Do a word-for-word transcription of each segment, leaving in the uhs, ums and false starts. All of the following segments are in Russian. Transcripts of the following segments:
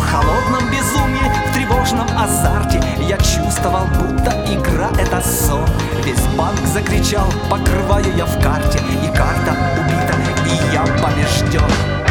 холодном безумии, в тревожном азарте я чувствовал, будто игра — это сон. Весь банк закричал, покрываю я в карте, и карта убита, и я побежден.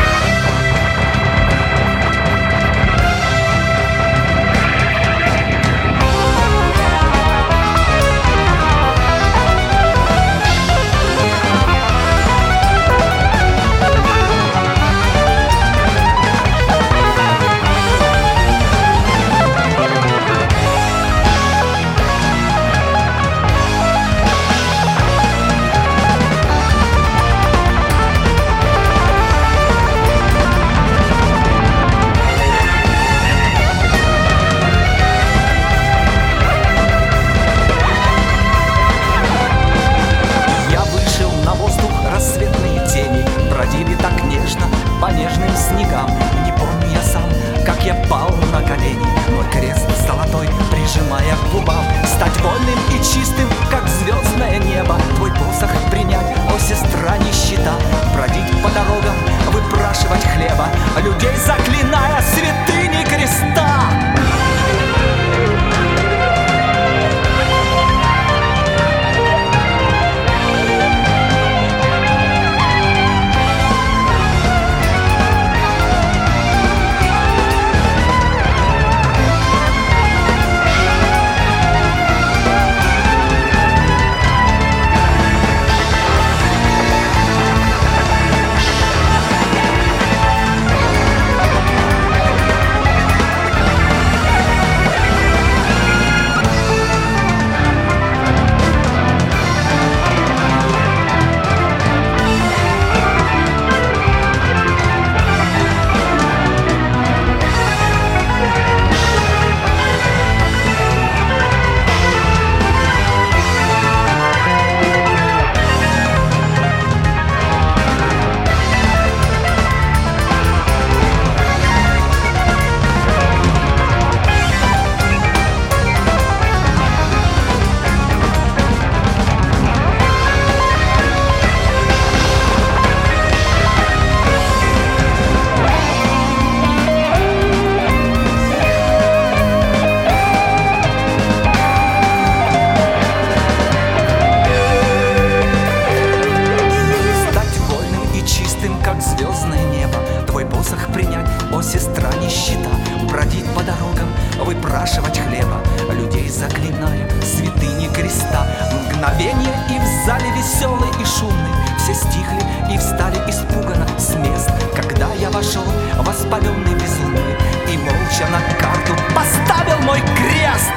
По нежным снегам. Не помню я сам, как я пал на колени, мой крест золотой прижимая к губам. Стать вольным и чистым, как звездное небо, твой посох принять, о сестра нищета. Бродить по дорогам, выпрашивать хлеба, людей заклиная святыней креста. Как звездное небо, твой посох принять, о сестра нищета. Бродить по дорогам, выпрашивать хлеба, людей заклиная святыни креста. Мгновение, и в зале веселый и шумный все стихли и встали испуганно с мест, когда я вошел, воспаленный безумный, и молча на карту поставил мой крест.